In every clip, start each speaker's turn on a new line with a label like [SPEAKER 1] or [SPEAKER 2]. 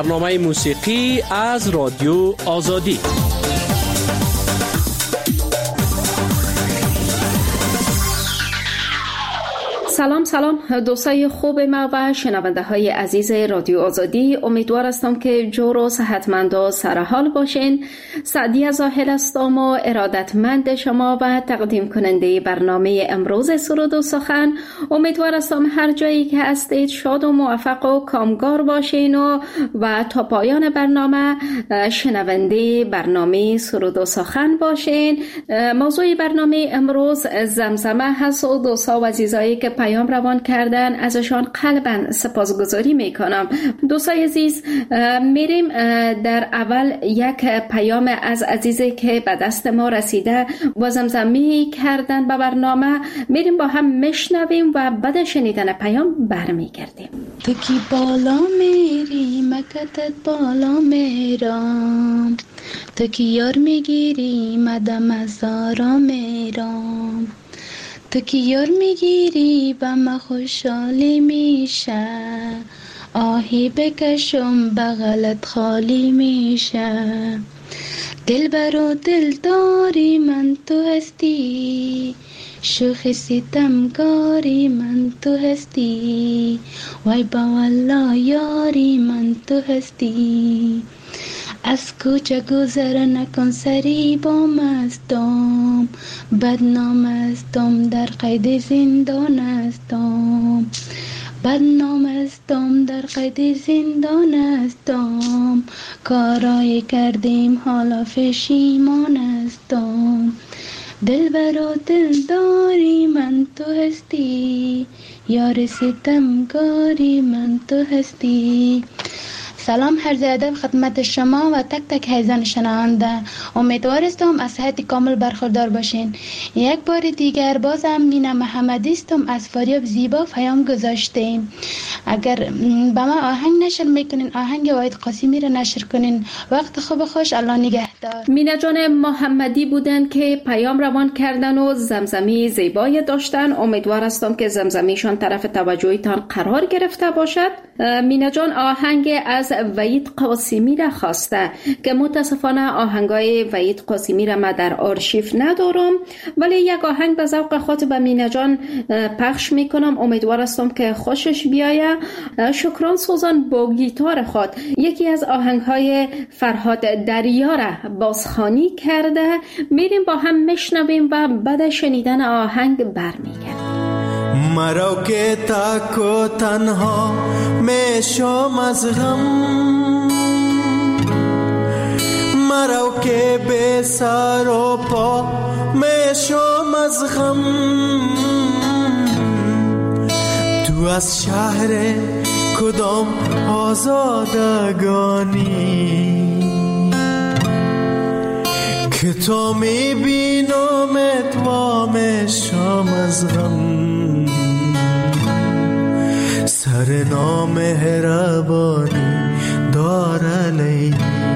[SPEAKER 1] برنامه موسیقی از رادیو آزادی.
[SPEAKER 2] سلام دوستای خوب ما و شنونده های عزیز رادیو آزادی، امیدوار هستم که جور و صحتمند و سرحال باشین. سعدیه زاهل هستم و ارادتمند شما و تقدیم کننده برنامه امروز سرود و سخن. امیدوار هستم هر جایی که هستید شاد و موفق و کامگار باشین و تا پایان برنامه شنونده برنامه سرود و سخن باشین. موضوع برنامه امروز زمزمه هست و دوستا و عزیزایی که پیام روان کردن ازشان قلباً سپاسگزاری میکنم. دوستای عزیز، میریم در اول یک پیام از عزیزی که به دست ما رسیده و زمزمه کردن به برنامه، میریم با هم میشنویم و بعد شنیدن پیام برمیگردیم.
[SPEAKER 3] تو کی بالا میری مکتت بالا میرم، تو کی یار میگیری مدم از آرا میرم، تو کی یار میگیری و ما خوشحالی میشه، آهی بکشم بغلت خالی میشه، دل برو دل داری من تو هستی، شوخ ستمگاری من تو هستی، وای با والله یاری من تو هستی، از کوچه گذر نکن سری با مستم، بدنام استم در قید زندان استم، بدنام استم در قید زندان استم، کارای کردیم حالا پشیمان استم، دل برا دل داری من تو هستی، یار ستمگاری من تو هستی. سلام عرض ادب خدمت شما و تک تک حیزان شنونده. امیدوارستم از صحت کامل برخوردار باشین. یک بار دیگر بازم مینا محمدی استم از فاریاب زیبا پیام گذاشتیم. اگر به ما آهنگ نشر میکنین آهنگ وحید قاسمی را نشر کنین. وقت خوب خوش، الله نگهدار.
[SPEAKER 2] مینا جان محمدی بودن که پیام روان کردن و زمزمه زیبای داشتن. امیدوار هستم که زمزمهشان طرف توجهتان قرار گرفته باشد. مینا جان آهنگ از وحید قاسمی را خواسته که متاسفانه آهنگای وحید قاسمی را من در آرشیو ندارم، ولی یک آهنگ به ذوق خود به مینا جان پخش میکنم. امیدوار هستم که خوشش بیاید. شکران سوزان با گیتار خود یکی از آهنگهای فرهاد دریا را بازخوانی کرده. میریم با هم میشنویم و بعد شنیدن آهنگ برمیگردیم.
[SPEAKER 4] مرا که تک و تنها میشم از غم، مرا که به سر و پا میشم از غم، تو از شهر کدام آزادگانی که تو میبینمت و میشم از غم، سر نامهربانی داره لیلی،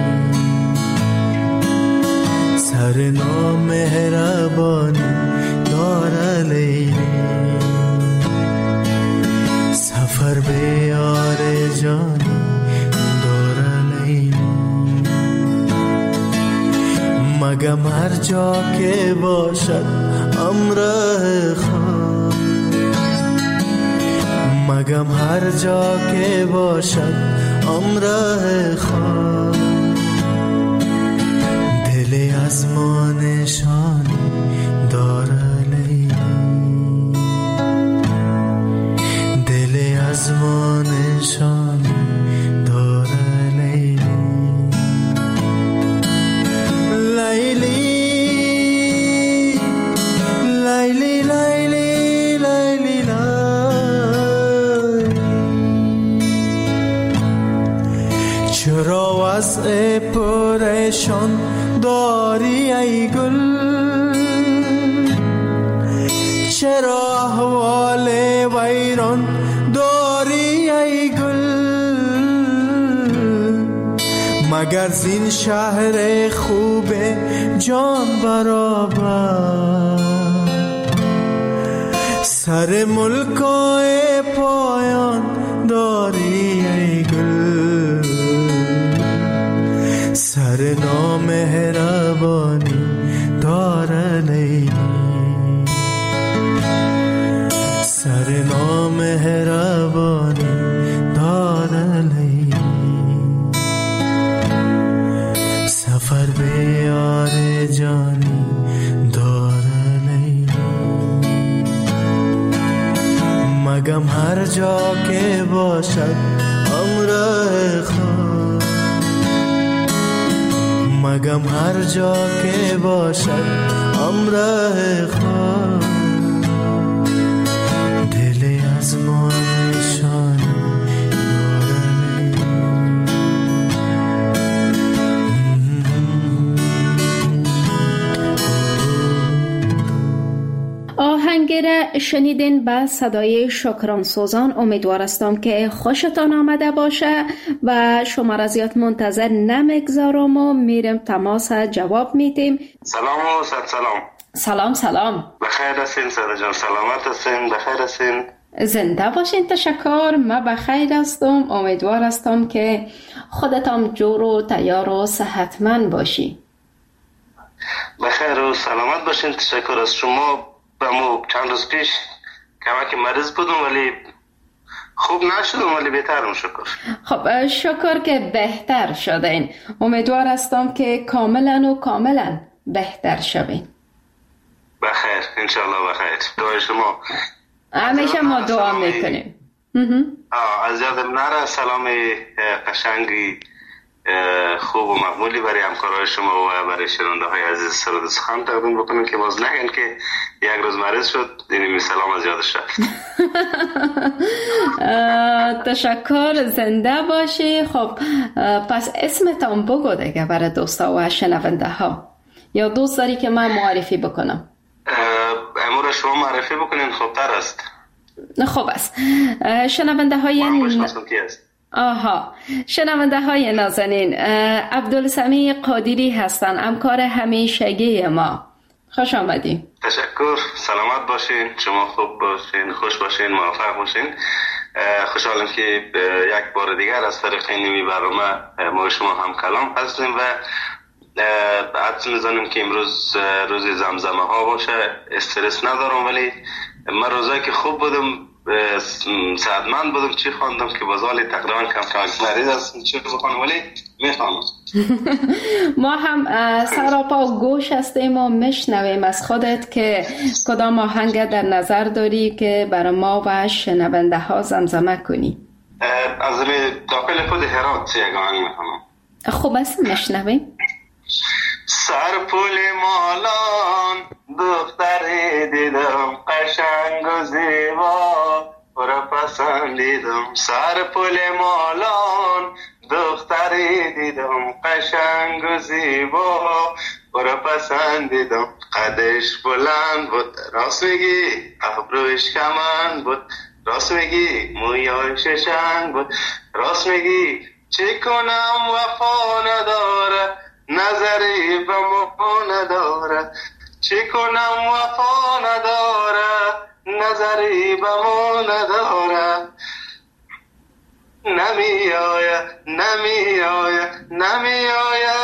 [SPEAKER 4] سر نامهربانی داره لیلی، سفر به یار جانی داره لیلی، مگم هر جا که باشد امر خود، مگم هر جا که باشد امر خود، دل از ما نشانی داره لیلی، دل از ما نشانی داره لیلی، لیلی لیلی لیلی لیلی چرا وضع پریشان داری ای گل، چرا احوال ویران داری ای گل، مگر زین شهر خوب جان برابر، سر ملکای پایان داری ای گل، سر نامهربانی داره لیلی، سر نامهربانی داره لیلی، سفر به یار جانی داره لیلی. مگم هر جا که باشد همراه خود، مگم هر جا که باشد همراه خود، دل از ما نشان
[SPEAKER 2] آهنگ شنیدین به صدای شکران سوزان. امیدوار هستم که خوشتان آمده باشه و شما را زیاد منتظر نمیگذارم و میرم تماس جواب میدیم.
[SPEAKER 5] سلام و سلام.
[SPEAKER 2] سلام سلام.
[SPEAKER 5] بخیر هستین ساده جان؟ سلامت هستین؟ بخیر هستین؟
[SPEAKER 2] زنده باشین. تشکر. من بخیر هستم. امیدوار هستم که خودتان جور و تیار و صحتمند باشی.
[SPEAKER 5] بخیر و سلامت باشین. تشکر از شما. چند روز پیش کمک مریض بودم ولی خوب نشدم ولی بهترم شکر.
[SPEAKER 2] خب شکر که بهتر شدین. امیدوار هستم که کاملا بهتر شوین.
[SPEAKER 5] بخیر انشالله. بخیر. دعای شما
[SPEAKER 2] همیشه ما دعا میکنیم.
[SPEAKER 5] از یادم نره سلام قشنگی خوب و مقبولی برای همکارای شما و برای شنونده های عزیز سرود سخن تقدیم بکنیم که باز نگن که یک روز مریض شد اینمی سلام از یادش رفت.
[SPEAKER 2] تشکر. زنده باشی. خب پس اسمتان بگو دیگه برای دوستا و شنونده ها، یا دوست داری که من معرفی بکنم؟
[SPEAKER 5] امور شما معرفی بکنین خوبتر است.
[SPEAKER 2] خوب است. شنونده های شنونده های نازنین، عبدالسمیع قادری هستن، همکار همیشگی ما. خوش آمدین.
[SPEAKER 5] تشکر. سلامت باشین. شما خوب باشین، خوش باشین، موفق باشین. خوشحالم که یک بار دیگر از طریق این برنامه ما شما هم کلام هستیم و حدس میزنیم که امروز روز زمزمه ها باشه. استرس ندارم ولی من روزایی که خوب بودم سعدمند بودم چی خواندم که بازالی تقریبا کم مریض هستم چی بخوانم ولی میخوانم.
[SPEAKER 2] ما هم سراپا و گوش هستیم و میشنویم از خودت که کدام آهنگ در نظر داری که برای ما و شنونده ها زمزمه کنی.
[SPEAKER 5] از داخل خود هرات یک آهنگ میخوانم.
[SPEAKER 2] خوب است میشنویم.
[SPEAKER 5] سرپول مالان دختری دیدم قشنگ و زیبا را پسندیدم. سرپول مالان دختری دیدم قشنگ و زیبا را پسندیدم. قدش بلند بود راست میگی، ابروش کمند بود راست میگی، مویاش شنگ بود راست میگی. چه کنم وفا نداره نظری به ما نداره، چی کنم وفا نداره نظری به ما نداره. نمی آیه نمی آیه نمی آیه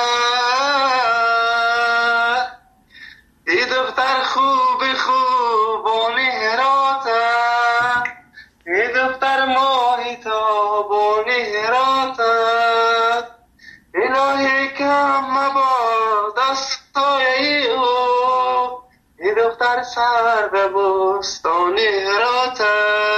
[SPEAKER 5] ای دختر خوب خوبانی هراته، ای دختر ماهی تابانی هراته. الهی کم مباد دستای او ای دختر سر به بستانی هراته.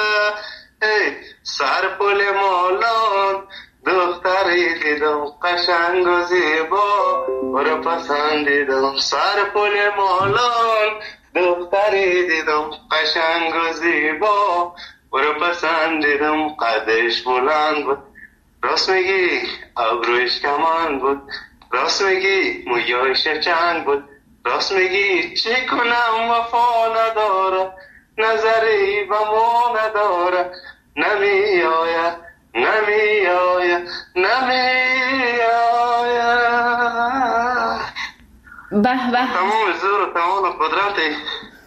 [SPEAKER 5] سر پل مالان دختری دیدم قشنگ و زیبا برو پسندیدم. سر پل مالان دختری دیدم قشنگ و زیبا برو پسندیدم. قدش بلند بود راست میگی، ابروش کمان بود راست میگی، مویاش چنگ بود راست میگی. چی کنم وفا نداره نظری به ما نداره. نمی آید نمی آید نمی آید.
[SPEAKER 2] به به.
[SPEAKER 5] تمام زور و تمام قدرت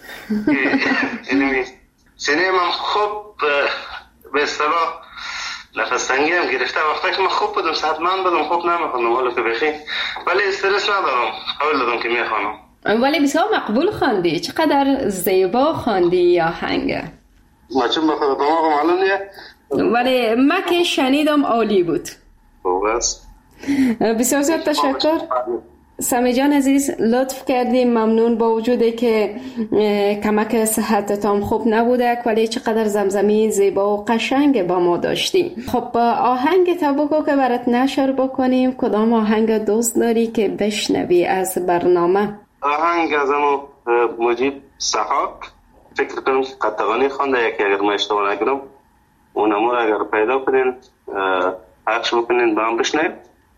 [SPEAKER 5] سینه من خوب به اصطلاح نفس تنگی هم گرفته. وقتی که من خوب بودم صحتمند بودم خوب نمیخوندم حالا که بخیر، ولی استرس ندارم، قول دادم که میخوانم.
[SPEAKER 2] ولی بسیار مقبول خواندی، چقدر زیبا خواندی آهنگ.
[SPEAKER 5] ما چون بخواد دماغم معلوم نیه،
[SPEAKER 2] ولی من که شنیدم عالی بود.
[SPEAKER 5] بس
[SPEAKER 2] بسیار زیاد تشکر سمی جان عزیز، لطف کردیم، ممنون. با وجودی که کمک صحتتان خوب نبوده ولی چقدر زمزمی زیبا و قشنگ با ما داشتی. خب آهنگ تا بگو که برات نشر بکنیم. کدام آهنگ دوست داری که بشنوی از برنامه؟
[SPEAKER 5] آهنگ از امو مجیب سحاک، فکر کنم که قطعانی خونده یکی، اگر ما اشتباه نگرم اونمو رو اگر پیدا کنین پخش بکنین با هم بشنویم.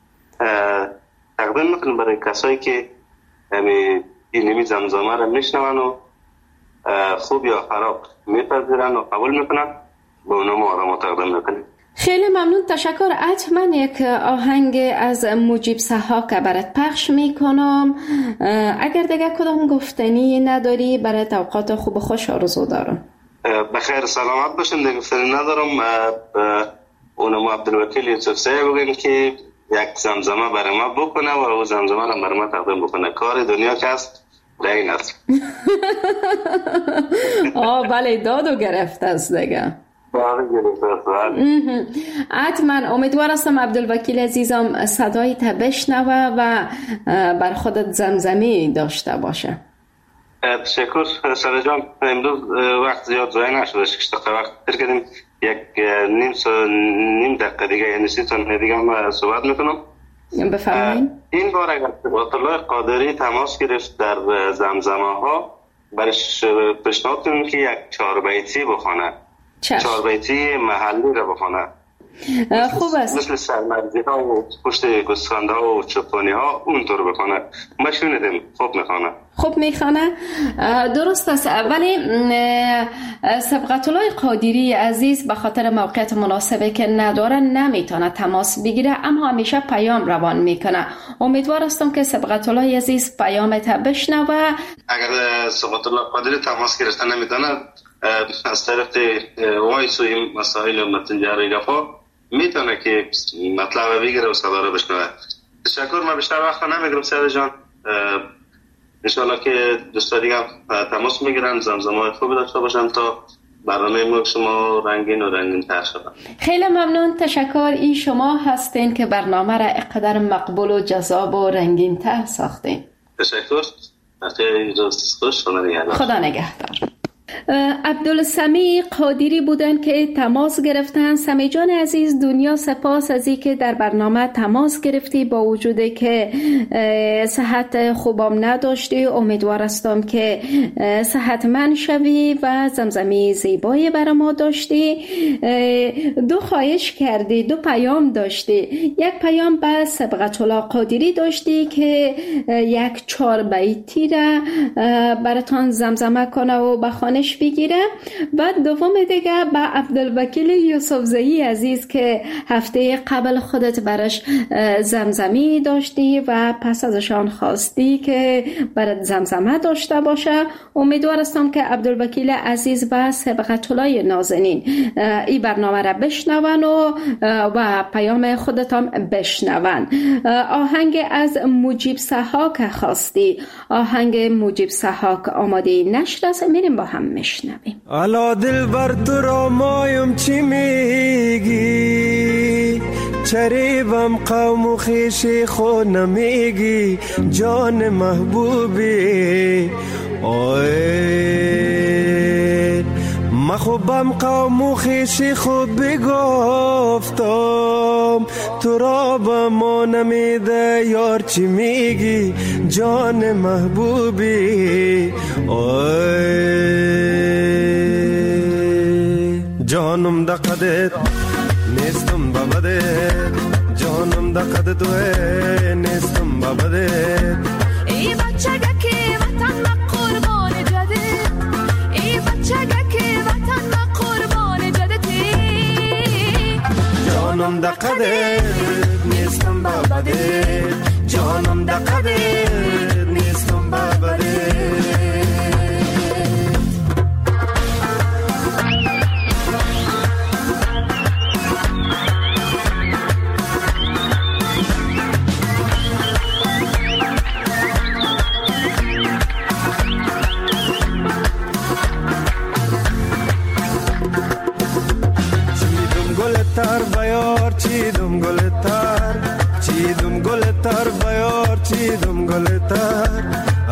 [SPEAKER 5] تقدیم میکنم برای کسایی که اینمی زمزمه رو میشنون و خوب یا خراب میپذیرن و قبول میکنن، به اونم آرام تقدیم میکنیم.
[SPEAKER 2] خیلی ممنون، تشکر. حتما یک آهنگ از مجیب سحاک برات پخش میکنم. اگر دیگه کدام گفتنی نداری برای اوقات خوب و خوش آرزو دارم.
[SPEAKER 5] بخیر سلامت باشین، دیگه گفتنی ندارم. اونم عبدالوکیل یوسف زئی بگیم که یک زمزمه برای ما بکنه و او زمزمه رو برای ما تقدیم بکنه. کار دنیا که هست در این است.
[SPEAKER 2] بله، دادو گرفته است دیگه. حتما امیدوار هستم عبدالوکیل عزیزم صدای تا بشنوه و بر خودت زمزمی داشته باشه.
[SPEAKER 5] تشکر سر جان. امروز وقت زیاد ضایع نشده، 6 دقیقه وقت تر کردیم، یک نیم دقیقه دیگه یعنی 30 ثانیه دیگه هم صحبت میکنم.
[SPEAKER 2] بفرمایید.
[SPEAKER 5] این بار اگر صبات الله قادری تماس گرفت در زمزمه ها، برش پیشنهاد کنیم که یک 4 بیتی بخونه. 4 بیتی محلی رو بخونه.
[SPEAKER 2] خوب است.
[SPEAKER 5] مثل سرمرزی ها و پشت گسترانده ها و چپانی ها اونطور بخونه. ما شنیدیم خوب میخونه.
[SPEAKER 2] خوب میخونه، درست است. ولی صبغت الله قادری عزیز به خاطر موقعیت مناسبه که نداره نمیتونه تماس بگیره، اما همیشه پیام روان میکنه. امیدوار هستم که صبغت الله عزیز پیامت بشنوه.
[SPEAKER 5] اگر صبغت الله قادری تماس گرفته نمیتونه، از طرف وایس و این مسائل متنجاری گفا میتونه که مطلب بگیره و صدا رو بشنوه. تشکر. من بیشتر وقت نمیگیرم سر جان، انشاءالله که دوستا دیگه تماس میگیرن، زمزمه خوبی داشته باشن تا برنامه ما شما رنگین و رنگین تر شدن.
[SPEAKER 2] خیلی ممنون، تشکر. این شما هستین که برنامه را اقدر مقبول و جذاب و رنگین تر ساختین.
[SPEAKER 5] تشکر.
[SPEAKER 2] خدا نگهدار. عبدالسمیع قادری بودن که تماس گرفتن. سمی جان عزیز، دنیا سپاس از این که در برنامه تماس گرفتی، با وجودی که صحت خوبم نداشتی. امیدوار هستم که صحتمند شوی و زمزمی زیبایی برای ما داشتی. 2 خواهش کردی، 2 پیام داشتی. یک پیام به صبغت الله قادری داشتی که یک 4 بیتی را براتان زمزمه کنه و بخوانش بگیره، و دوم دیگه به عبدالوکیل یوسف زئی عزیز که هفته قبل خودت برش زمزمی داشتی و پس ازشان خواستی که برات زمزمه داشته باشه. امیدوار هستم که عبدالوکیل عزیز و صبغت الله نازنین این برنامه را بشنون و پیام خودتان بشنون. آهنگ از مجیب سحاک خواستی. آهنگ مجیب سحاک آماده نشر است، میریم با هم میشنویم.
[SPEAKER 4] الا دل بر تو را مایم چی میگی، چریبم قوم و خیشی خود نمیگی، جان محبوبی اوه مخوبم قوم و خیشی خود بگفتم، تو را با ما نمیده یار چی میگی، جان محبوبی جانم دا قدت نیستم بابدت، جانم دا قدت توه نیستم بابدت.
[SPEAKER 6] ای بچگه که وطن ما قربان جدت، ای بچگه که وطن ما قربان جدتی،
[SPEAKER 4] جانم دا قدت نیستم بابدت، جانم دا قدت نیستم بابدت.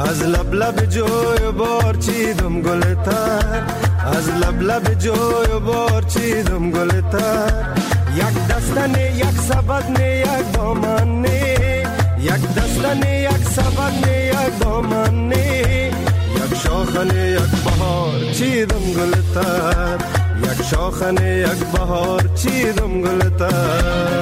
[SPEAKER 4] از لب لب جوی بار چیدم گلتر، از لب لب جوی بار چیدم گلتر. یک دستنه یک سبدنه یک دامنه، یک دستنه یک سبدنه یک دامنه، یک شاخنه یک بهار چیدم گلتر، یک شاخنه یک بهار چیدم گلتر.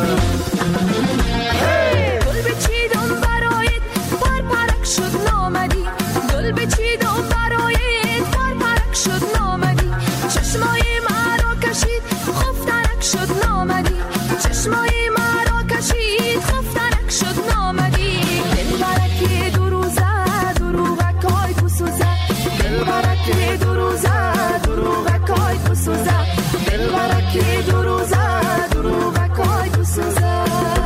[SPEAKER 6] گل بچیدم برایت پر پرک شد نامدی، گل بچیدم برایت پر پرک شد نامدی. چشمای مرا کشید خفترک شد نامدی، چشمای مرا کشید خفترک شد نامدی. دل برکی دو روزه دروغکای بسوزه، دل برکی دو روزه دروغکای بسوزه، دل برکی دو روزه دروغکای بسوزه.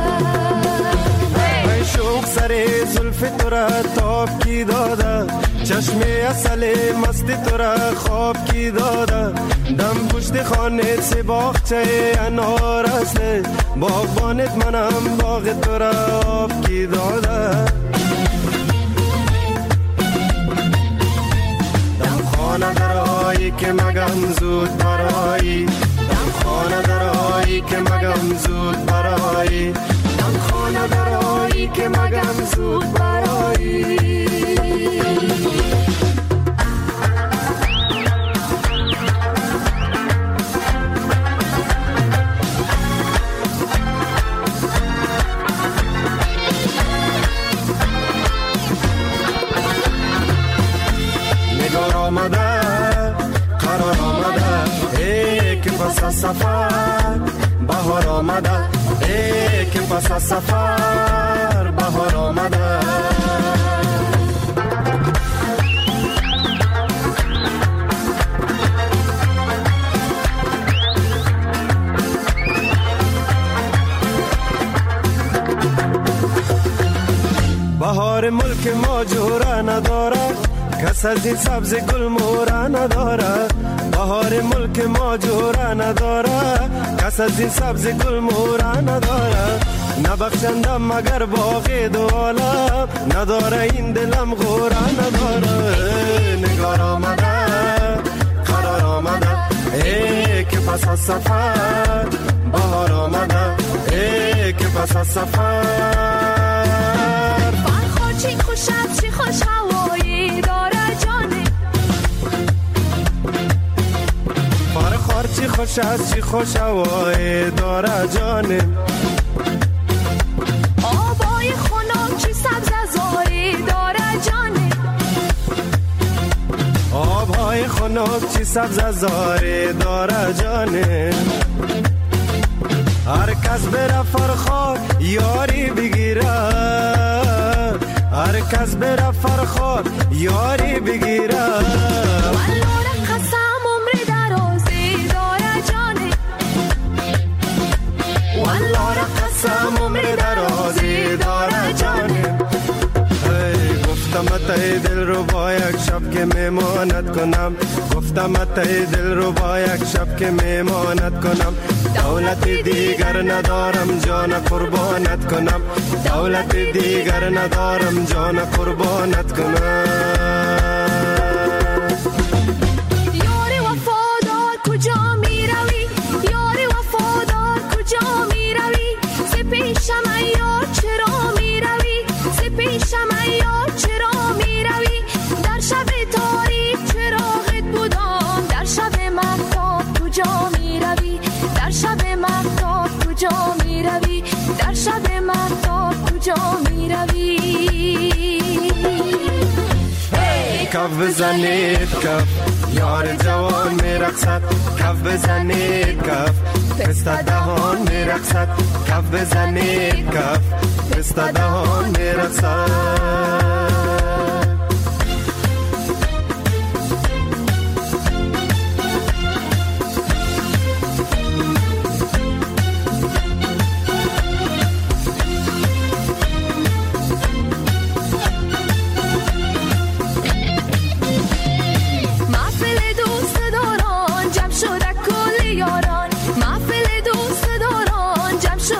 [SPEAKER 4] شوق سر زلف تو را تاب کی داده، چشم اصل مستی تو را خواب کی داده. دم پشت خانه سی باغچه انار است، باغبانت منم باغ تو را آب کی داده. دم خانه درایی که مگم زود برایی، دم خانه درایی که مگم زود برایی، دم خانه درایی که مگم زود برایی. نگار آمده قرار آمده، ای که پس از سفر بهار آمده، ای که پس از سفر بهار آمده. بهار ملک ما جوره نداره، کس از این سبز گل موره نداره. بهار ملک ما جوره نداره، کس از این سبز گل موره نداره. نبخشندم مگر باقی دو عالم، نداره این دلم غوره نداره. نگار آمده قرار آمده، ای که پس از سفر بهار آمده، ای که پس از سفر.
[SPEAKER 6] فرخار چی خوشت چی خوش هوایی داره جانه،
[SPEAKER 4] فرخار چی خوش است چی خوش هوایی داره جانه.
[SPEAKER 6] آبای خنک چی سبز زاری داره جانه،
[SPEAKER 4] آبهای خنک چی سبز زاری داره جانه. هر کس بره فرخار یاری بگیره، هر کس بره فرخار یاری بگیره.
[SPEAKER 6] والله قسم عمر درازی داره جانه،
[SPEAKER 4] والله قسم عمر درازی داره جانه. گفتم ای دل رو با یک شب که میمانت کنم، گفتم ای دل رو با یک شب که میمانت کنم. دولت دیگر ندارم جان قربانت کنم، دولت دیگر ندارم جان قربانت کنم.
[SPEAKER 6] یار وفادار کجا می روی، یار وفادار کجا می روی. ز پیشم یار چرا می روی، ز پیشم یار چرا می روی. در شب تاریک چراغت بودم، در شب مهتاب کجا می روی، در شب مهتاب کجا می روی، در شب مهتاب کجا می روی.
[SPEAKER 4] کف بزنید کف یار جوان میرقصد، کف بزنید کف پسته دهان میرقصد، کف بزنید کف پسته دهان میرقصد.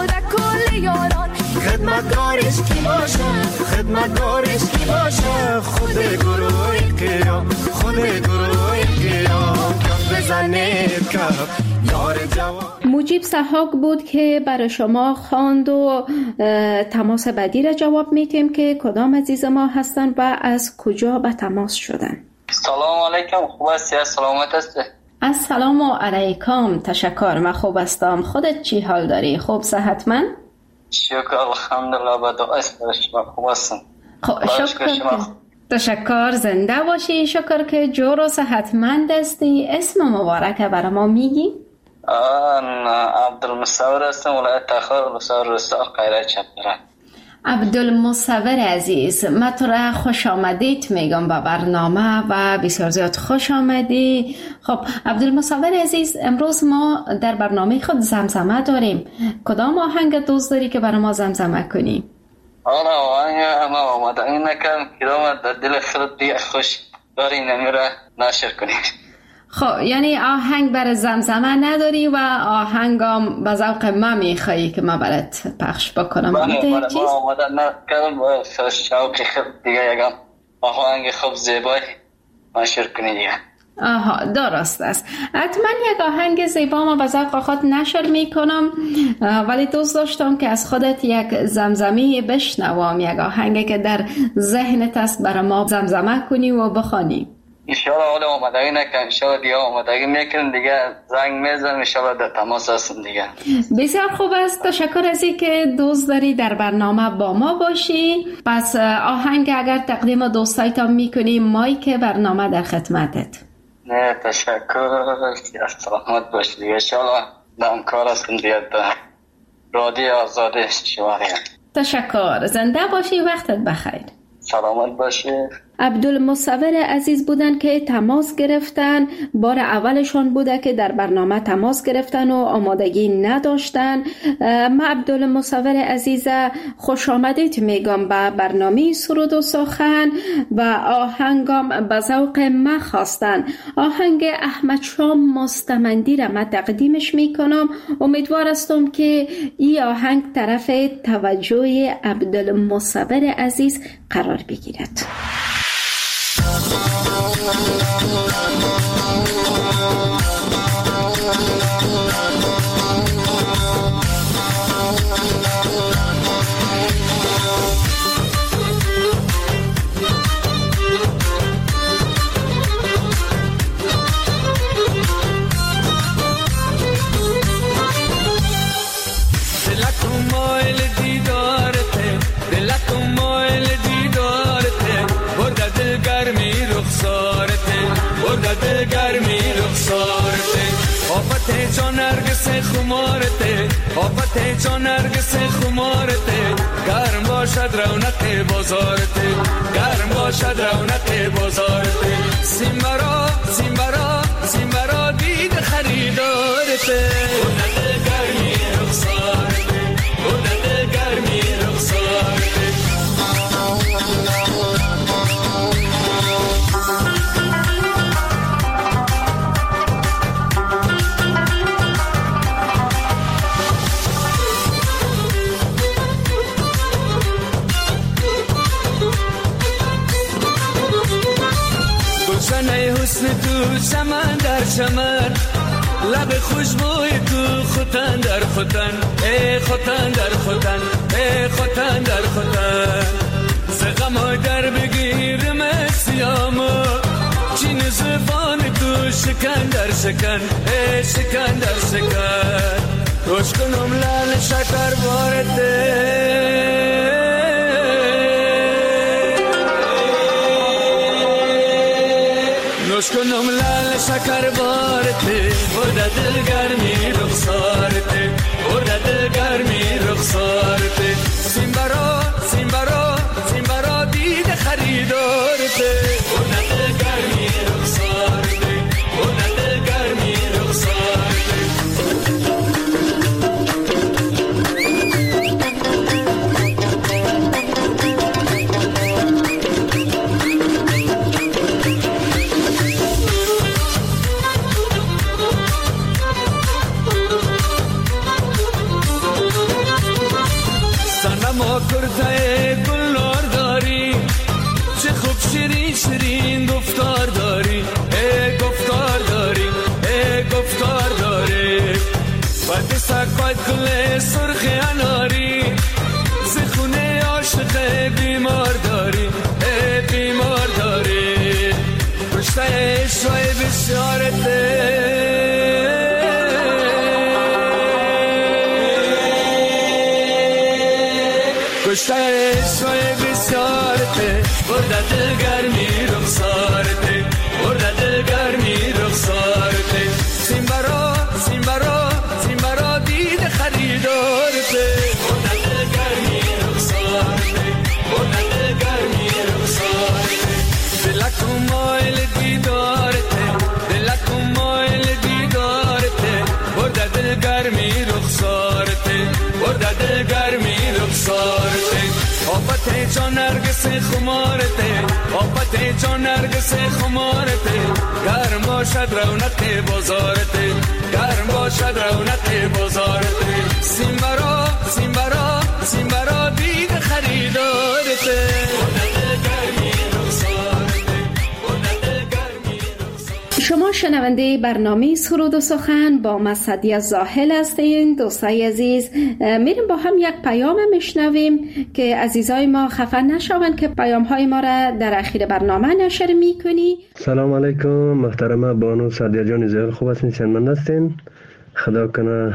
[SPEAKER 4] خدمتگارش کی باشه، خود گروه قیام خود گروه قیام کف بزنید کف یار جوان.
[SPEAKER 2] مجیب سحاق بود که برای شما خواند و تماس بعدی را جواب میتیم که کدام عزیز ما هستن و از کجا به تماس شدن.
[SPEAKER 7] سلام علیکم، خوب هستی؟ سلامت هستی؟
[SPEAKER 2] السلام علیکم، تشکر، من خوب هستم. خودت چی حال داری؟ خوب صحتمند؟
[SPEAKER 7] شکر الحمدلله، با دعای شما خوب هستم.
[SPEAKER 2] شکر، تشکر، زنده باشی. شکر که جور و صحتمند هستی. اسم مبارک برای ما میگی؟
[SPEAKER 7] عبدالمصور هستم، ولایت تخار، مصور رسا قیره چپره.
[SPEAKER 2] عبدالمصور عزیز، من تو را خوش آمدید میگم به برنامه و بسیار زیاد خوش آمدی. خب عبدالمصور عزیز، امروز ما در برنامه خود زمزمه داریم. کدام آهنگ دوست داری که برای ما زمزمه کنی؟
[SPEAKER 7] آهنگ ما آمده این نکم کدام در دل خود دیگه خوش داری نمیره نشر کنی.
[SPEAKER 2] خب یعنی آهنگ برای زمزمه نداری و آهنگم به ذوق ما میخوایی که ما برات پخش بکنم؟
[SPEAKER 7] بله ما آمده نکردم با شوق خود دیگه یکم آهنگ خوب زیبای نشر کنی دیگه.
[SPEAKER 2] آها درست است. حتما یک آهنگ زیبا ما به ذوق خود نشر میکنم، ولی دوست داشتم که از خودت یک زمزمه بشنوم، یک آهنگی که در ذهنت است برای ما زمزمه کنی و بخوانی.
[SPEAKER 7] انشاءالله حالا آمدگی نکن، انشاءالله دیگه آمدگی میکنم دیگه زنگ میزنم، انشاءالله در تماس هستم دیگه. بسیار
[SPEAKER 2] خوب است، تشکر از این که دوست داری در برنامه با ما باشی. پس آهنگ اگر تقدیم دوستایتان میکنی، مایک برنامه در خدمتت.
[SPEAKER 7] نه تشکر، سلامت باش دیگه. انشاءالله دم کار هستم دیگه در رادیو آزادی شما دیگه.
[SPEAKER 2] تشکر، زنده باشی، وقتت بخیر.
[SPEAKER 7] سلامت باشی.
[SPEAKER 2] عبدالمصور عزیز بودن که تماس گرفتن. بار اولشون بوده که در برنامه تماس گرفتن و آمادگی نداشتن. من عبدالمصور عزیز خوش آمدید میگم به برنامه سرود و سخن و آهنگم به ذوق من خواستن. آهنگ احمد شام مستمندی را من تقدیمش میکنم. امیدوار هستم که این آهنگ طرف توجه عبدالمصور عزیز قرار بگیرد.
[SPEAKER 8] گرمی رخسارته آفت جان نرگس خمارته آفت جان نرگس خمارته گرم باشد رونق بازارته گرم باشد رونق بازارته سیمبرا سیمبرا سیمبرا دید خریدارته بودت گرمی رخسارته بودت گرمی رخسارته حسن تو چمن در چمن لب خوشبوی تو خوتن در خوتن ای خوتن در خوتن ای خوتن در خوتن زغم در بگیرم سیامو چین زبان تو شکن در شکن ای شکن در شکن روش کنم لال شکر بارده روش کنم لال شکر بارده برده دل گرمی رخسارده برده دل گرمی رخسارده سیمبرا سیمبرا سیمبرا دید خریدارده برده دل گرمی رخسارده برده دل گرمی رخسارده کرده گلنار داری چه خوب شیرین شیرین گفتار داری، گفتار داری، گفتار داری. وقتی سکوت کل سرخ اناری، زخونه عاشق بیمار داری، بیمار داری. کشته شوی بشارته، کشته شوی بشارته، برده دل گرمی رخسارته، برده دل گرمی رخسارته. سیمبرا سیمبرا سیمبرا دید خریدارته، برده دل گرمی رخسارته، برده دل گرمی رخسارته. دلکو مایل دیدارته، دلکو مایل دیدارته، برده دل گرمی رخسارته، برده دل گرمی رخسارته. آفت جان نرگس خمارته، آفت جان نرگس خمارته. گرم باشد رونق بازارته، گرم باشد رونق بازارته. سیمبرا سیمبرا سیمبرا دید خریدارته.
[SPEAKER 2] شما شنونده برنامه سرود و سخن با من سعدیه زاهل هستین. دوستای عزیز، میریم با هم یک پیام میشنویم که عزیزای ما خفه نشون که پیام های ما را در اخیر برنامه نشر میکنی.
[SPEAKER 9] سلام علیکم محترمه بانو سعدیه جان زاهل، خوب هستین؟ شنونده هستین؟ خدا کنه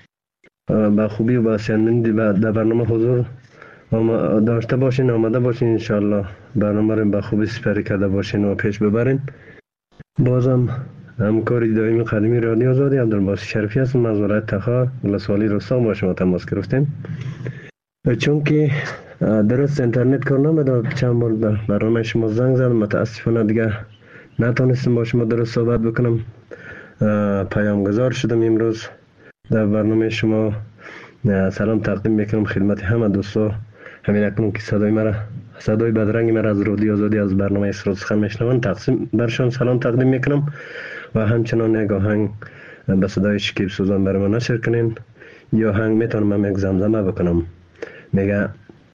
[SPEAKER 9] با خوبی و با شنوندی در برنامه حضور داشته باشین، آمده باشین. انشالله برنامه رو با خوبی سپری کرده باشین و پیش ببرین. بازم همکاری دائمی قدیمی رادیو آزادی عبدالباسط شریفی هستم از ولایت تخار ولسوالی رستم با شما تماس گرفتیم. چون که درست اینترنت کار نمی‌داد، چند بار برنامه شما زنگ زدم، متاسفانه دیگه نتونستم با شما درست صحبت بکنم. پیامگذار شدم امروز در برنامه شما. سلام تقدیم میکنم خدمت همه دوستا. همین اکنون که صدای بدرنگ مرا از رادیو آزادی از برنامه سرود سخن میشنوند، تقسیم برشان سلام تقدیم میکنم و همچنان یک آهنگ به صدای شکیب سوزان برای ما نشر کنین. یا آهنگ میتونم یک زمزمه بکنم، میگه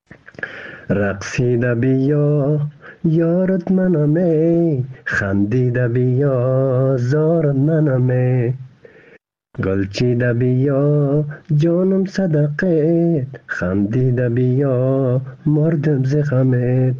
[SPEAKER 9] رقصیده بیا یارت منمه، خندیده بیا زارت منمه، گلچیده بیا جانم صدقت، خندیده بیا مردم ز غمت.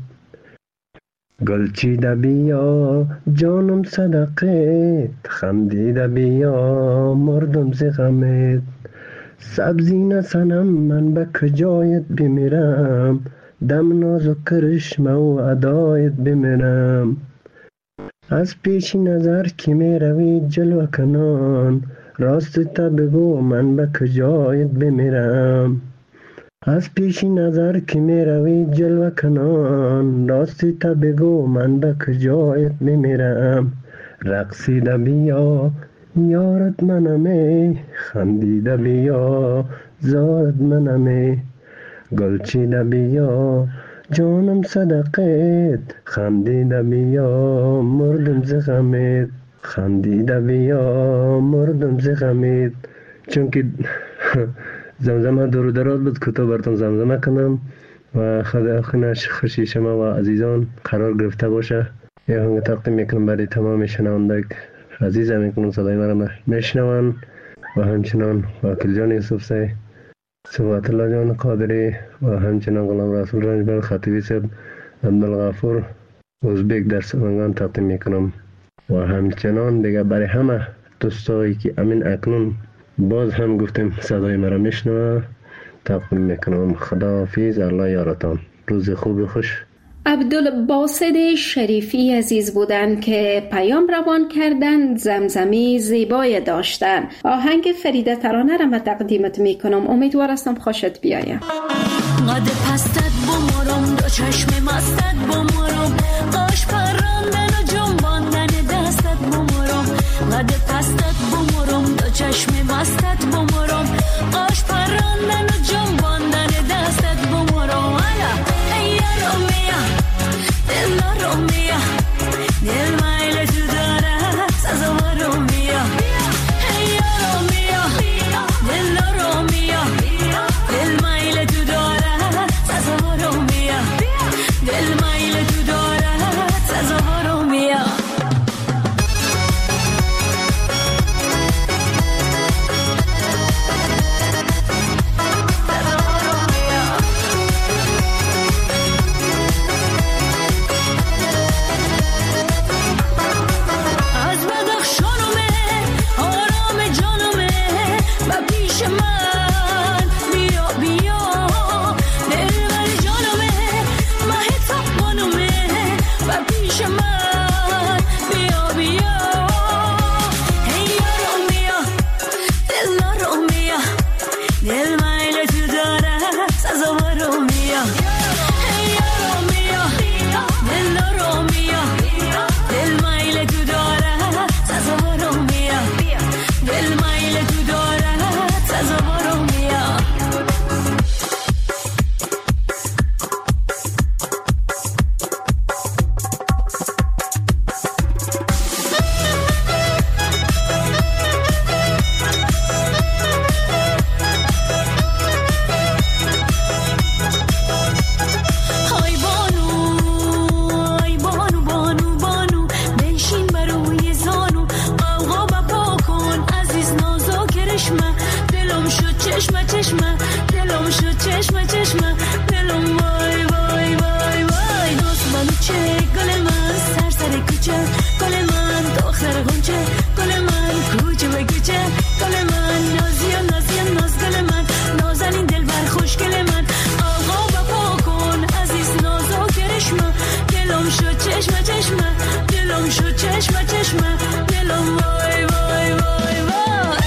[SPEAKER 9] گلچیده بیا جانم صدقت، خندیده بیا مردم ز غمت. سبزی نسنم من به کجایت بمیرم، دم ناز و کرشمه و ادایت بمیرم. از پیش نظر که می روی جلوه کنان، راست تا بگو من به کجایت بمیرم. از پیش نظر که می روی جلوه کنان، راست تا بگو من به کجایت بمیرم. رقصیده بیا یارت منمه، خندیده بیا زارت منمه، گلچیده بیا جانم صدقت، خندیده بیا مردم ز غمت، خندیده بیا مردم ز غمت. چون که زمزمه دور دراز بود که تو براتون زمزمه کنم و خدا خوشی شما و عزیزان قرار گرفته باشه. یه هنگ تقدیم میکنم برای تمام شنونده عزیز میکنم صدای مرا میشنون و همچنان واکل جان یوسف سی، صفات الله جان قادری و همچنان غلام رسول رنجبر خطیبی صاحب، عبدالغفور ازبک در سمنگان تقدیم میکنم و همچنان دیگه برای همه دوستایی که امین اکنون باز هم گفتیم صدای مرا میشنوه تقدیم میکنم. خداحافظ، الله یارتان، روز خوب خوش.
[SPEAKER 2] عبدالباسط شریفی عزیز بودن که پیام روان کردن، زمزمی زیبای داشتن. آهنگ فریده ترانه را من تقدیمت میکنم، امیدوار هستم خوشت بیاید.
[SPEAKER 6] قد پستت بمرم، دو چشم مستت بمرم، قاش پراندن و جنباندن دستت بمرم. قد پستت بمرم، دو چشم مستت بمرم، قاش پراندن و جنباندن دستت بمرم. الا ای رومیا دل رومیا، دل مایل تو داره سازا رومیا. ای رومیا دل رومیا، دل مایل تو داره سازا رومیا، دل مایل تو داره چشمه چشمه دلم شد چشمه چشمه دلم وای وای وای وای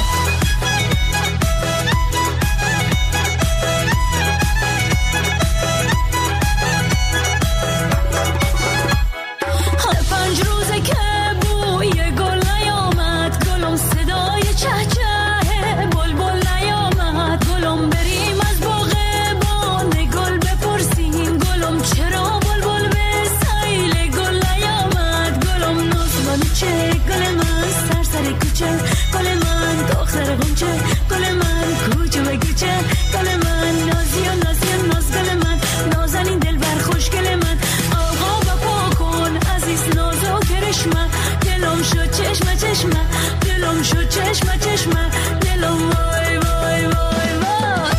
[SPEAKER 6] پنج روزه که بوی گل نیامد گلم صدای چه چه بلبل نیامد گلم بریم از باغ بان گل بپرسیم گلم چرا بلبل به سیل گل نیامد گلم نازمانه چه گل من سر کوچه گل من دختر غنچه گل من کوچه و کوچه گل من نازی و نازی و ناز گل من نازنین دل بر خوش گل من آقا بپا کن عزیز نازو کرشمه دلم شد چشمه چشمه دلم شد چشمه چشمه دلم وای وای وای وای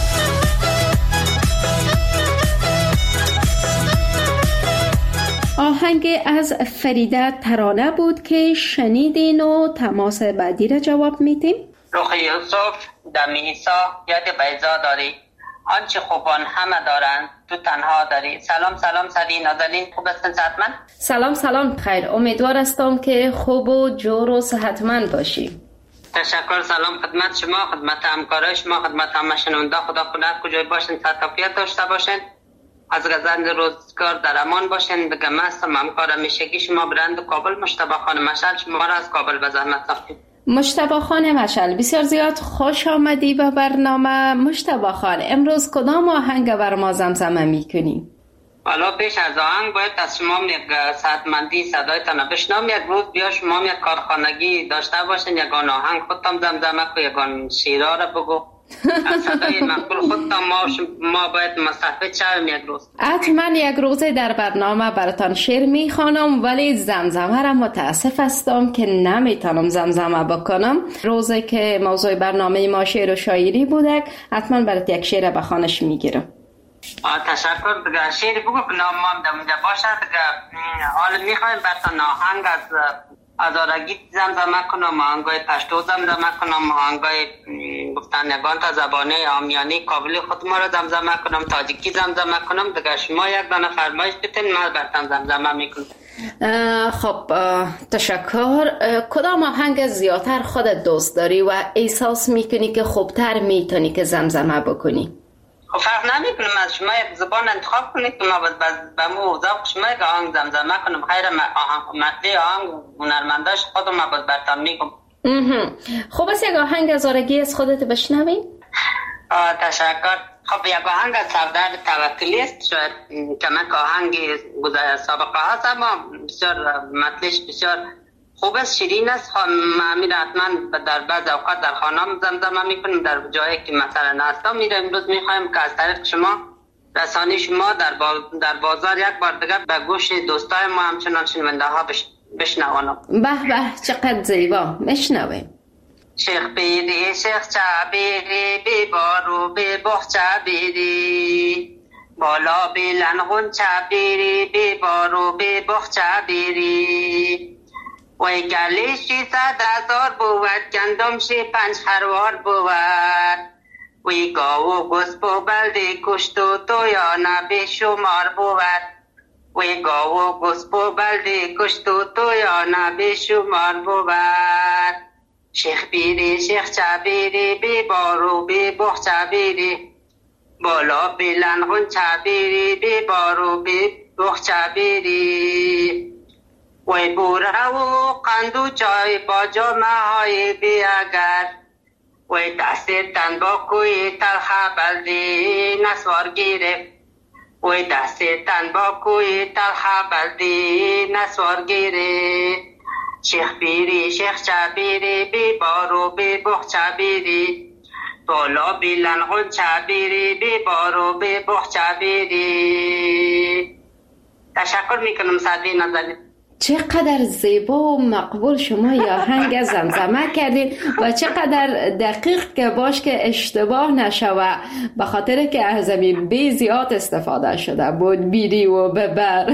[SPEAKER 2] آهنگ از فریده ترانه بود که شنیدین و تماس بعدی را جواب میدیم.
[SPEAKER 10] رخ یوسف دمیسا یاد بیضا داری آنچه خوبان همه دارند تو تنها داری. سلام سلام سدی نازنین خوب هستن صحتمند؟
[SPEAKER 2] سلام سلام خیر امیدوار هستم که خوب و جور و صحتمند باشی.
[SPEAKER 10] تشکر. سلام خدمت شما خدمت همکارای شما خدمت همه شنونده خدا خونه کجای باشن صحت عافیت داشته باشن از گزند روزگار در امان باشن. دیگه مستم همکار همیشگی شما برند کابل مجتبی خان مشعل شما را از کابل به زحمت ساختیم.
[SPEAKER 2] مجتبی خان مشعل بسیار زیاد خوش آمدی به برنامه. مجتبی خان امروز کدام آهنگ بر ما زمزمه میکنی؟
[SPEAKER 10] حالا پیش از آهنگ باید از شما یک صحتمندی صدایتان بشنوم. یک روز بیا شما یک کارخانگی داشته باشین یگان آهنگ خودتان زمزمه کو یگان شیرا را بگو از صدای مقبول خودتان ما باید مصحبت شویم یک روز.
[SPEAKER 2] حتما یک روز در برنامه براتان شعر میخوانم ولی زمزمه را متاسف هستم که نمیتونم زمزمه بکنم. روزی که موضوع برنامه ما شعر و شاعری بوده حتما برات یک شعر بخوانش میگیرم.
[SPEAKER 10] تشکر. دیگه شعر بگو که نام ما اونجا باشه. دیگه حالا میخوایم براتان آهنگ از آرگی زمزمه کنم آهنگای پشتو زمزمه کنم آهنگای گفتن یگان تا زبانه آمیانی کابلی خود ما را زمزمه کنم تاجیکی زمزمه کنم. دیگه شما یک دانه فرمایش بتین من براتان زمزمه میکنم.
[SPEAKER 2] خب تشکر. کدام آهنگ زیادتر خودت دوست داری و احساس میکنی که خوبتر میتونی که زمزمه بکنی؟
[SPEAKER 10] خب فرق نمیکنم از شما یک زبان انتخاب کنید که ما به مو ذوق شما یک آهنگ زمزمه کنم. خیر مطلع آهنگ هنرمنداش خودم ما براتون میگم.
[SPEAKER 2] خب بس یک آهنگ از آرگی از خودت بشنویم.
[SPEAKER 10] تشکر. خب یک آهنگ از سردار توکلی است شاید کمک آهنگ سابقه هست اما بسیار مطلعش بسیار خوب است شیرین است. امیر حتما در بعض اوقات در خانم زمزمه میکنیم در جایی که مثلا هستم میره. امروز میخوایم که از طریق شما رسانی شما در بازار یک بار دیگه به گوش دوستای ما همچنان شنونده ها بشنوانم.
[SPEAKER 2] به به چقدر زیبا میشنویم.
[SPEAKER 10] شیخ بیری شیخ چابیری بی بارو بی بخ چابیری بالا بیلن غن چابیری بی بارو بی بخ چابیری وی گلیشی 100,000 بود گندمشی 5 خروار بود وی گاو گسب و بلدی کشت و تویانه بی شمار بود وی گاو گسب و بلدی کشت و تویانه بی شمار بود. شیخ بیری شیخ چابیری بی بارو بی بخ چابیری بالا بیلن غن چابیری بی بارو بی بخ چابیری وی بوره و قندو چای با جامعه های بیاگر وی دست تنباکوی تلخه بلدی نسوار گیره وی دست تنباکوی تلخه بلدی نسوار گیره. شیخ بیری شیخ چابیری بی بارو بی بخ چابیری بالا بیلن غن چابیری بی بارو بی بخ چابیری. تشکر میکنم سعدی نازنین.
[SPEAKER 2] چقدر زیبا و مقبول شما یا آهنگ زمزمه کردین و چقدر دقیق که باش که اشتباه نشوه به خاطر که از همین بی زیاد استفاده شده بود بیری و ببر.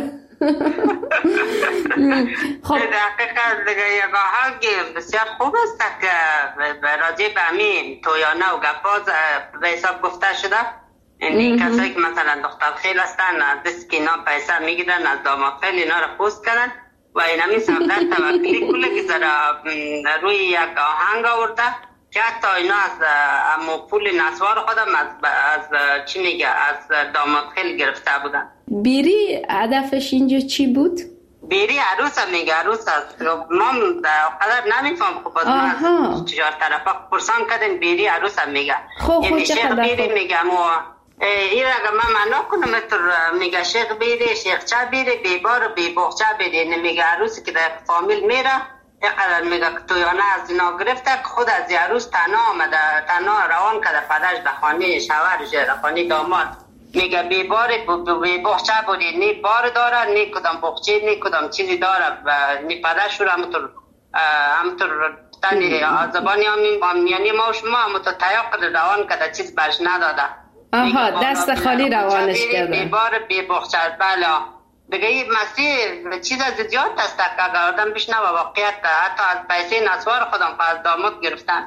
[SPEAKER 10] خب دقیقا دیگه یک آهنگ بسیار خوب است که راجع به همین تویانه و گپاز به حساب گفته شده. این کسایی که مثلا دختر خیل هستن دست که اینا پیسه میگیرن از داماد خیل اینا را پوست کردن و این همین صفدر توکلی کله که روی یک آهنگ آورده که حتی اینا از پول نسوار خودم از چی میگه از داماد خیلی گرفته بودن.
[SPEAKER 2] بیری هدفش اینجا چی بود؟
[SPEAKER 10] بیری عروس هم میگه، عروس هست. ما قدر نمیفهم خب از چجار طرفا پرسان کردیم بیری عروس هم میگه. یعنی شیخ بیری میگم و این اگر من معنا کنم میگه شیخ بیری، شیخ چه بیری، بیبار و بیبخچه بیری. یعنی میگه عروسی که در فامیل میره اینقدر میگه که تویانه از اینا گرفته که خود از عروس تنها آمده، تنها روان کرده پدرش به خانه شوهرش، در خانه داماد. میگه بیبار بیبخچه بودی، نی بار داره، نی کدام بخچه، نی کدام چیزی داره و نی پدرش رو همطور تنی زبانی یعنی ما و شما همطور تیاق روان کرده، چیز برش نداده.
[SPEAKER 2] دست خالی روانش کرده.
[SPEAKER 10] بیبار بیبخچه بله. دیگه این مسیح چیز از زیاد دست که اگر آدم بشنه و واقعیت حتی از پیسه نسوار خودم از داماد گرفتن.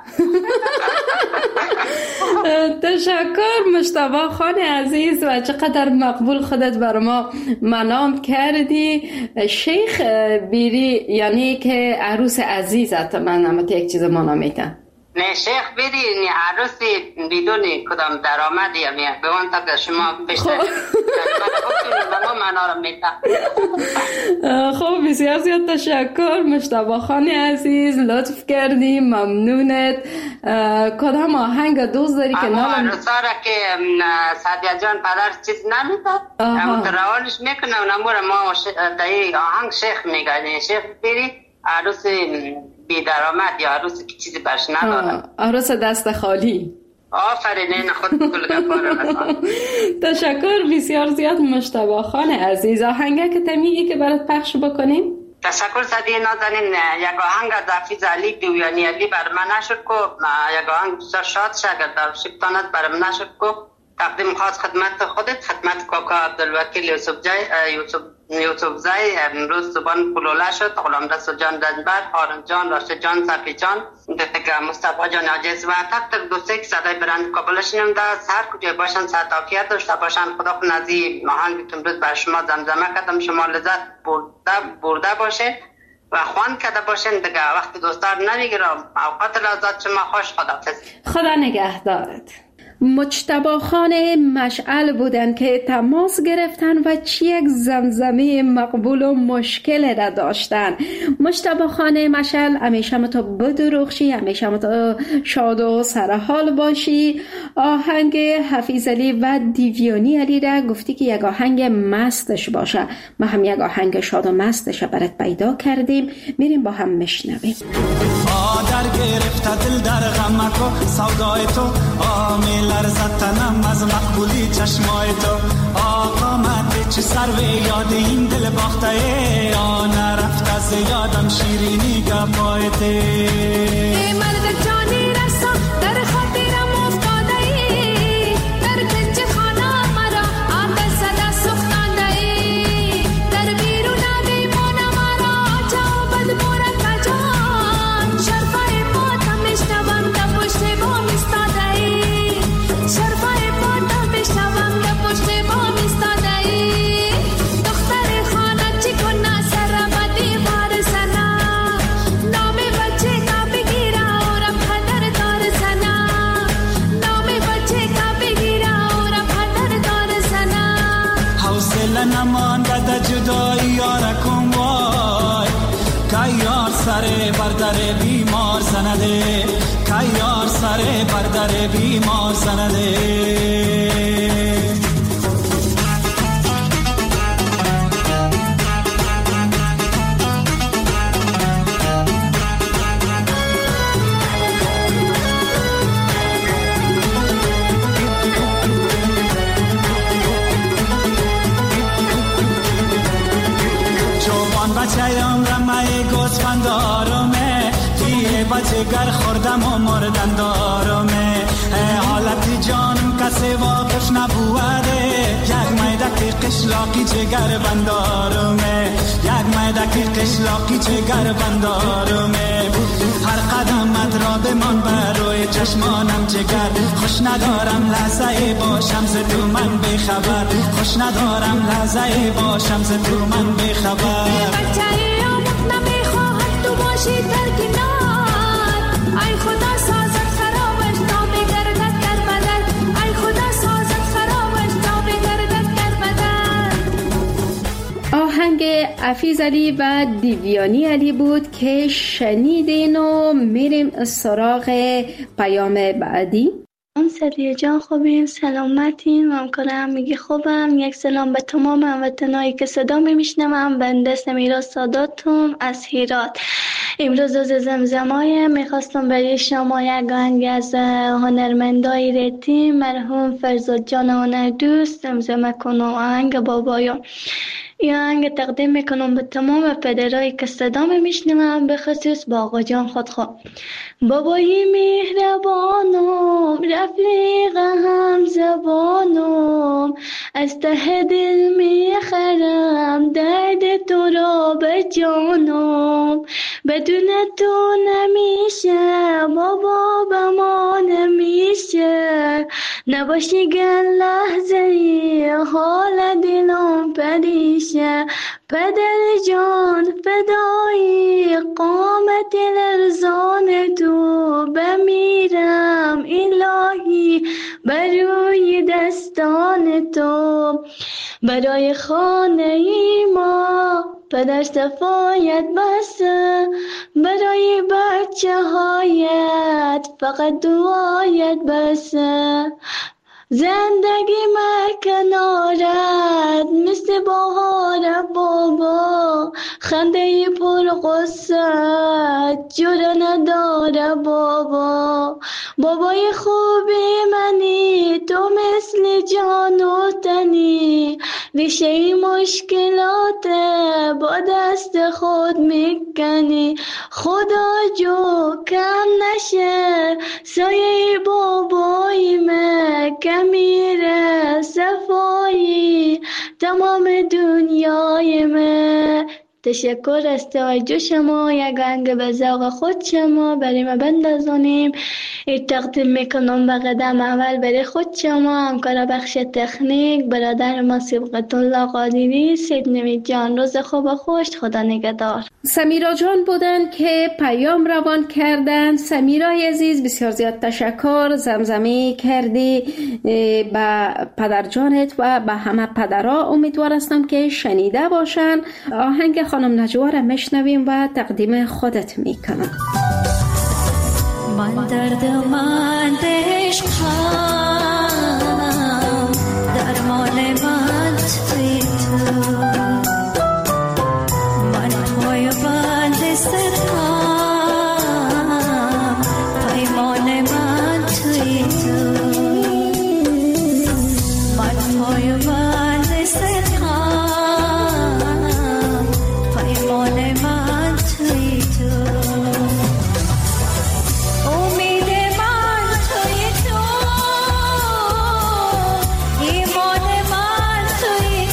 [SPEAKER 2] تشکر مجتبی خان عزیز و چقدر مقبول خودت بر ما منام کردی. شیخ بیری یعنی که عروس عزیزت، من هم یک چیز منامیتم.
[SPEAKER 10] نه شیخ بیری نه عروسی بدون کدام درآمدی همیه به من تا شما بیشتر ما منارم میتم.
[SPEAKER 2] خب بسیار زیاد تشکر مجتبی خان عزیز، لطف کردی، ممنونت. کدام آهنگ دوست داری که نام
[SPEAKER 10] عروسا را که سعدیه جان پدر چیز نمیداد اما روانش میکنه و نمور ما تایی آهنگ شیخ میگه شیخ بیری عروس بی درآمد یا عروسی که چیزی برش ندارم،
[SPEAKER 2] عروس دست خالی.
[SPEAKER 10] آفرین خود کل گفاره.
[SPEAKER 2] تشکر بسیار زیاد مجتبی خان عزیز. آهنگه که تمیگی که برات پخش بکنیم؟
[SPEAKER 10] تشکر صدیه نازنین. یک آهنگ از حافظ علی دیویانی علی بر من نشد کو، یک آهنگ بسیار شاد شاگرد در شبتانت بر من نشد کو، تقدیم خاص خدمت خودت، خدمت کاکا عبدالوکیل یوسف زای امروز زبان پلوله شد، غلام رسول جان دنبر، هارون جان، راشد جان، صفی جان، مصطفی جان عجیز و تک دوستی که صدای برند کابلش نمده هر کجای باشن صحت عافیت داشته باشن. خدا خود نزی آهنگ که امروز بر شما زمزمه کردم شما لذت برده باشین و خوان کرده باشین دیگه. وقتی دوستار نمیگیرم اوقات لذت شما خوش.
[SPEAKER 2] خدا نگهدارت. مجتبی خان مشعل بودن که تماس گرفتن و چی یک زمزمه مقبول و مشکل را داشتن. مجتبی خان مشعل همیشه متا بدرخشی، همیشه متا شاد و سرحال باشی. آهنگ حافظ علی و دیویانی علی را گفتی که یک آهنگ مستش باشه، ما هم یک آهنگ شاد و مستش برات پیدا کردیم، میریم با هم میشنویم.
[SPEAKER 11] در گرفت دل در غمکو سودای تو لرزد تنم از مقبولی چشمای تو. آقا من چه سر و یاد این دل باخته آن رفت از یادم شیرینی گپایت.
[SPEAKER 6] ای مرد جانی رسا در خاطرم افتاده ای، در کنج خانه مرا آتش زده سوختانده ای، در بیرون دیوان مرا جوابت مورد جان، شرفای پاتم میشنوم در پشت بام ایستاده ای، شرفای پاتم میشنوم در پشت بام ایستاده ای. دختر خانه چی کنه سر و دیوار زنه، نام بچه کا بگیره و را پدر دار زنه، نام بچه کا بگیره و را پدر دار زنه.
[SPEAKER 11] حوصله نمانده در جدایی یار کن وای، که یار سر بردر بیمار زنده، که یار سر بردر بیمار زنده. بچه عمرم گوسفند دارمه، دیه بچه گر خوردم و مردن دارمه. حالت جانم کسی واقف نبوده، یک میدک قشلاقی جگر بندارمه، یک میدک قشلاقی جگر بندارمه. هر قدمت را بمان بر روی چشمانم جگر، خوش ندارم لحظه باشم ز تو من بخبر، خوش ندارم لحظه باشم ز تو من بخبر.
[SPEAKER 2] عفیز علی و دیویانی علی بود که شنیدین و میریم سراغ پیام بعدی.
[SPEAKER 3] سریع جان خوبیم، سلامتین، ممکنه میگی خوبم. یک سلام به تمام هموطنایی که صدا میشنوم. بنده سمیرا ساداتم از هرات. امروز روز زمزمای میخواستم برای شما یک آهنگ از هنرمندای ریتی مرحوم فرزاد جان هنر دوست زمزمه کنم. آهنگ بابایا. این آهنگ تقدیم میکنم به تمام پدرایی که صدا میشنوم، به خصوص با آقا جان خودخواه. بابای مهربانم، رفیق هم زبانم، از ته دل میخرم درد تو را به جانم. بدون تو نمیشه بابا، به ما نمیشه، نباشی گل لحظه ای حال دلم پریشه. پدر جان فدایی قامت لرزان تو، بمیرم الهی بروی دستان تو. برای خانه ای ما پدر صفایت بسه، برای بچه هایت فقط دعایت بسه. زندگی کنارت مثل بهار بابا، خنده پر غصه جوره نداره بابا. بابای خوبی منی تو، مثل جان و تنی، ریشه مشکلات با دست خود میکنی. خدا جو کم نشه سایه بابای من، میره صفایی تمام دنیای من. تشکر از توجه شما. یک آهنگ به ذوق خود شما برای ما بندازونیم. این تقدیم میکنم به قدم اول برای خود شما، همکار بخش تکنیک برادر ما صبغت الله قادری. سید نوید جان روز خوب و خوش، خدا نگهدار.
[SPEAKER 2] سمیرا جان بودن که پیام روان کردن. سمیرا عزیز بسیار زیاد تشکر. زمزمه کردی به پدر جانت و به همه پدرها. امیدوار هستم که شنیده باشن. آهنگ خانم نجوا را میشنویم و تقدیم خودت میکنم.
[SPEAKER 12] من دردمند عشقم، درمان من توی تو، من پای بند ستم، پیمان من توی تو، من پای بند ستم، پیمان من توی تو. ایمان من توی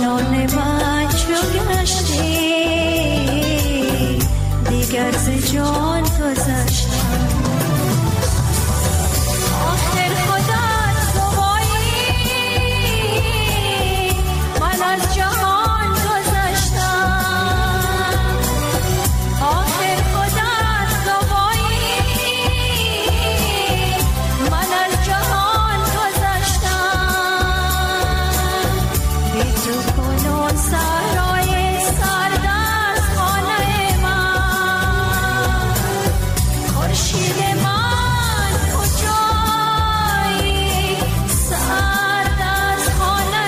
[SPEAKER 12] جانان من چو گشتی دیگر ز جان گذشتم آخر خودت گوایی من از جهان گذشتم آخر خودت گوایی من از جهان گذشتم بی تو کنون سرای سرد از خانه من خورشید من کجایی سرد از خانه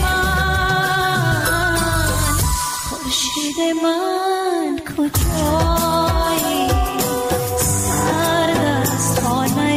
[SPEAKER 12] من خورشید من کجایی سرد از خانه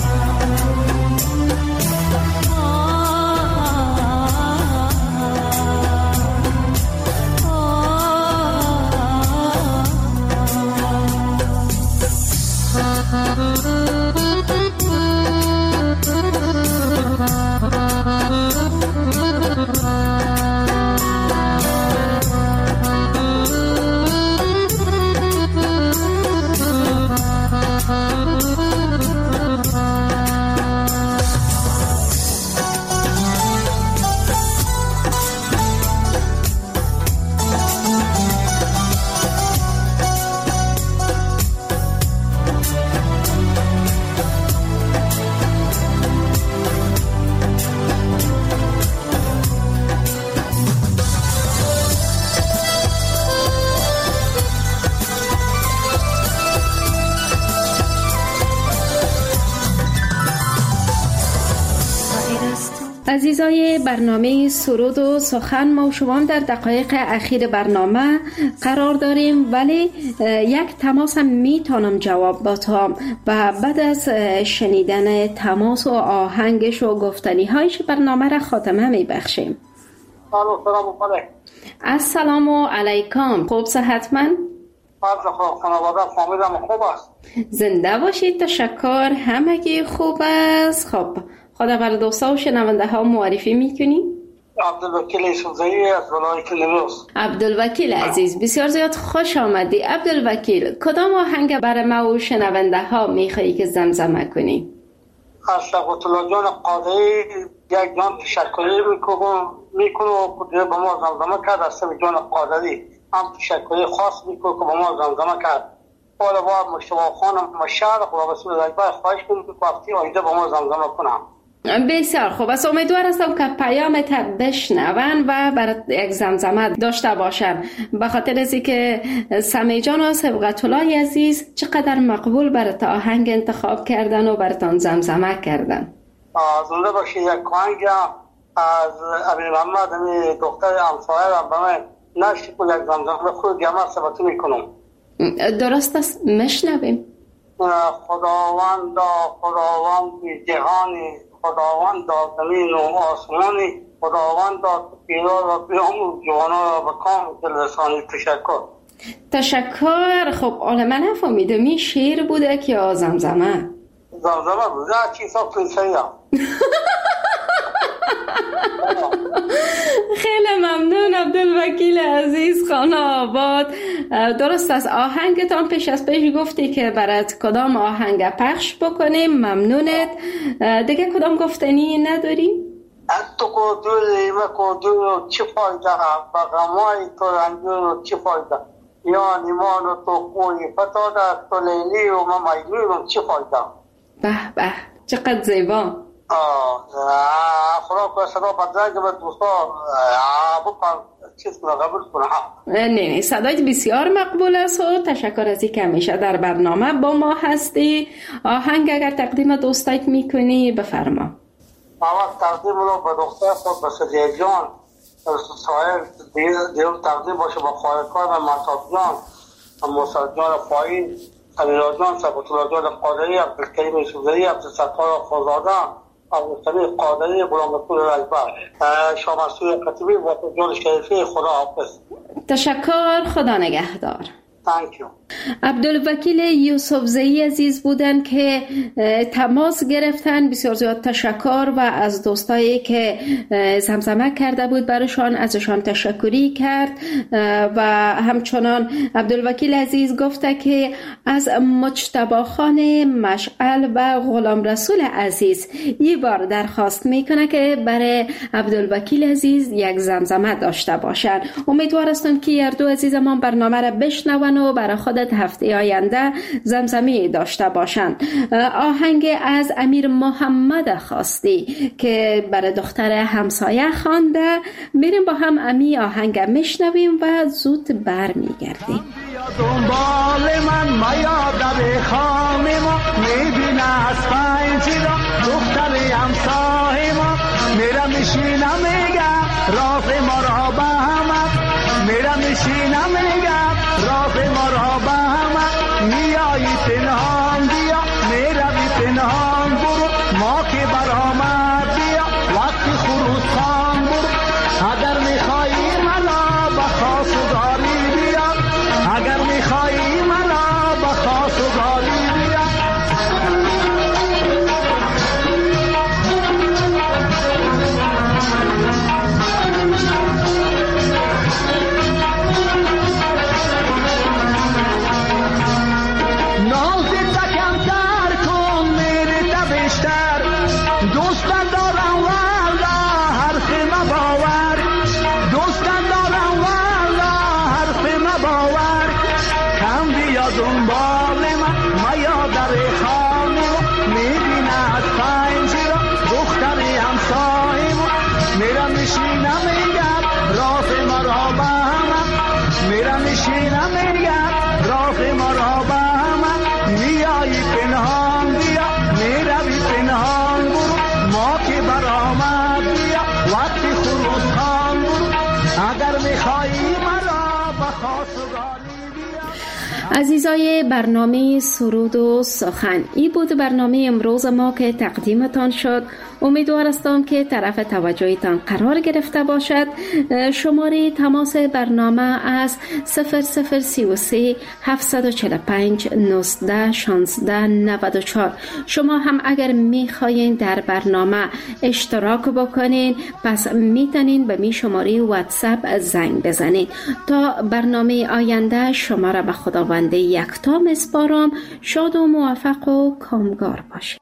[SPEAKER 2] عزیزای برنامه سرود و سخن، ما و شما در دقایق اخیر برنامه قرار داریم، ولی یک تماس هم میتونم جواب بدم و بعد از شنیدن تماس و آهنگش و گفتنی هایش برنامه را خاتمه میبخشیم. السلام علیکم. خوب صحتمند؟
[SPEAKER 13] خوب است.
[SPEAKER 2] زنده باشید. تشکر. همگی خوب است. خب خدا بر دوستا و شنونده ها معرفی میکنی؟
[SPEAKER 13] عبدالوکیل سوزایی از ولایت نیمروز.
[SPEAKER 2] عبدالوکیل عزیز، بسیار زیاد خوش آمدی. عبدالوکیل، کدام آهنگ برای ما و شنونده ها میخوایی که زمزمه کنی؟
[SPEAKER 13] از شقوت الله جان قادری یک جان تشکری میکنه و به ما زمزمه کرد. از جان قادری هم تشکری خاص میکنه که به ما زمزمه کرد. حالا با مشتبه خانم مشهر خدا رسول اکبر خواهش کنم که وقتی آینده با ما زمزمه کنم.
[SPEAKER 2] بسیار خوب است. امیدوار هستم که پیامت بشنون و برای یک زمزمه داشته باشن، به خاطر از اینکه سمی جان و صبغت الله عزیز چقدر مقبول برات آهنگ انتخاب کردن و براتون زمزمه کردن.
[SPEAKER 13] زنده باشید. یک آهنگ از ابی محمد دختر همسایه را به من نشت و یک زمزمه خود گمه ثبت میکنم.
[SPEAKER 2] درست است، مشنویم.
[SPEAKER 13] خداوند جهانی، خداوند زمین و آسمانی، خداوند پیرا و بیام جوانا را بکام دلرسانی.
[SPEAKER 2] تشکر. خب من نفهمیدم این شعر بوده که یا زمزمه؟
[SPEAKER 13] زمزمه بوده. چیزا کنسایی هم.
[SPEAKER 2] خیلی ممنون عبدالوکیل عزیز خانه آباد. درست است، آهنگتان پیش از پیش گفتی که برات کدام آهنگ پخش بکنیم. ممنونت. دیگه کدام گفتنی نداری؟
[SPEAKER 13] تو کدوری مکدور چی فایده با غمای تو رنجور چی فایده یا نیمان تو خوی فتاده تو لیلی و من مجنونم چی فایده.
[SPEAKER 2] به به چقدر زیبا.
[SPEAKER 13] خدا که صدا بدرنگ به دوستا بکن چیز کنه قبول کنه.
[SPEAKER 2] نه صدایت بسیار مقبول است و تشکر از اینکه همیشه در برنامه با ما هستی. آهنگ اگر تقدیم دوستایت میکنی بفرما.
[SPEAKER 13] اول تقدیم رو به دختر خود به صدیه جان سایر دیون تقدیم باشه با خواهرکار و محتاب جان موسی جان فاین امیرا جان ثبت الله جان قادری عبدالکریم سوزایی عبدالستار خوزاده عبدالسمیع قادری غلامرسول اکبر شامسوی خطیبی و جان شریفی. خدا حافظ.
[SPEAKER 2] تشکر. خدا نگهدار.
[SPEAKER 13] Thank you.
[SPEAKER 2] عبدالوکیل یوسفزئی عزیز بودن که تماس گرفتن. بسیار زیاد تشکر و از دوستایی که زمزمه کرده بود برشان ازشان تشکری کرد و همچنان عبدالوکیل عزیز گفته که از مجتبی خان مشعل و غلام رسول عزیز یه بار درخواست میکنه که برای عبدالوکیل عزیز یک زمزمه داشته باشن. امیدوار هستم که هر دو عزیزمان برنامه را بشنون و برای خودت هفته آینده زمزمه داشته باشند. آهنگ از امیر محمد خواستی که برای دختر همسایه خوانده. میریم با هم امی آهنگ میشنویم و زود برمیگردیم.
[SPEAKER 11] دنبال من میا در خانه ما میبینه از پنجی را دختر همسایه ما میرم میشینم میگم راز ما را به همه میرم میشینم میگم راز ما را به همه میایی پنهان بیا میروی پنهان برو ما که برآمد بیا وقتی خروس خان برو اگر میخوایی منا بخواست و داری بیا اگر میخوایی منا بخواست و داری بیا دوستان دارم والا حرف مباور دوستان دارم والا حرف مباور کم بیا دنبال من میا در خانه میبینه از پنجی را دختر همسایه ما میرم میشینم میگم راز ما را به همه میرم میشینم میگم راز ما را به همه میایی پنهان بیا میروی پنهان برو ما که برآمد بیا وقتی خروس خان برو اگر میخوایی مرا بخواست و گالی بیا.
[SPEAKER 2] عزیزای برنامه سرود و سخن، ای بود برنامه امروز ما که تقدیمتان شد. امیدوار هستم که طرف توجهتان قرار گرفته باشد. شماره تماس برنامه از 0033 745 19 16 94. شما هم اگر میخواین در برنامه اشتراک بکنین پس میتونین به می شماره واتساپ زنگ بزنین. تا برنامه آینده شما را به خداوند یکتا میسپارم. شاد و موفق و کامگار باشید.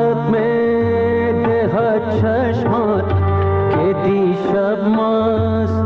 [SPEAKER 14] چشمات که دیشب مست